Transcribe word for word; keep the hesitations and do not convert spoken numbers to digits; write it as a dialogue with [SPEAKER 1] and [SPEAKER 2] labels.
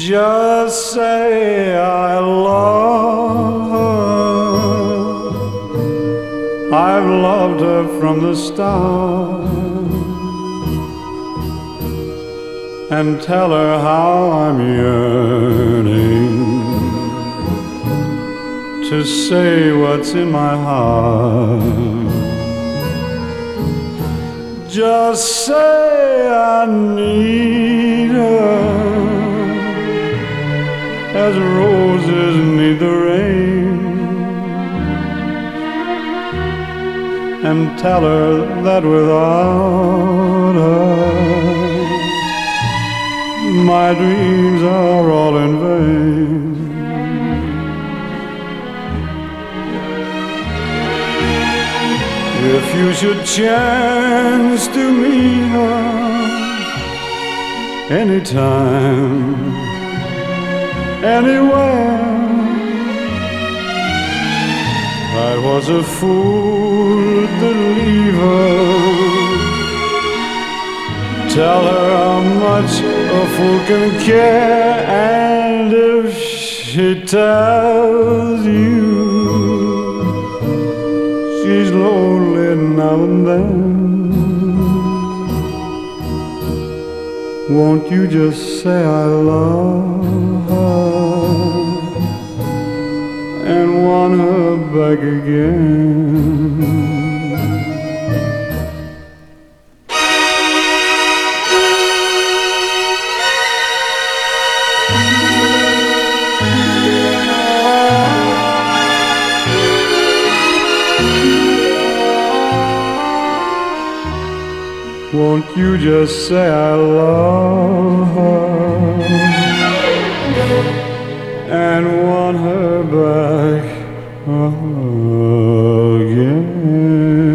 [SPEAKER 1] Just say I love her. I've loved her from the start. And tell her how I'm yearning to say what's in my heart. Just say I need her as roses need the rain. And tell her that without her my dreams are all in vain. If you should chance to meet her anytime, anywhere, I was a fool to leave her. Tell her how much a fool can care, and if she tells you she's lonely now and then, won't you just say I love her and want her back again? Won't you just say I love her and want her back again?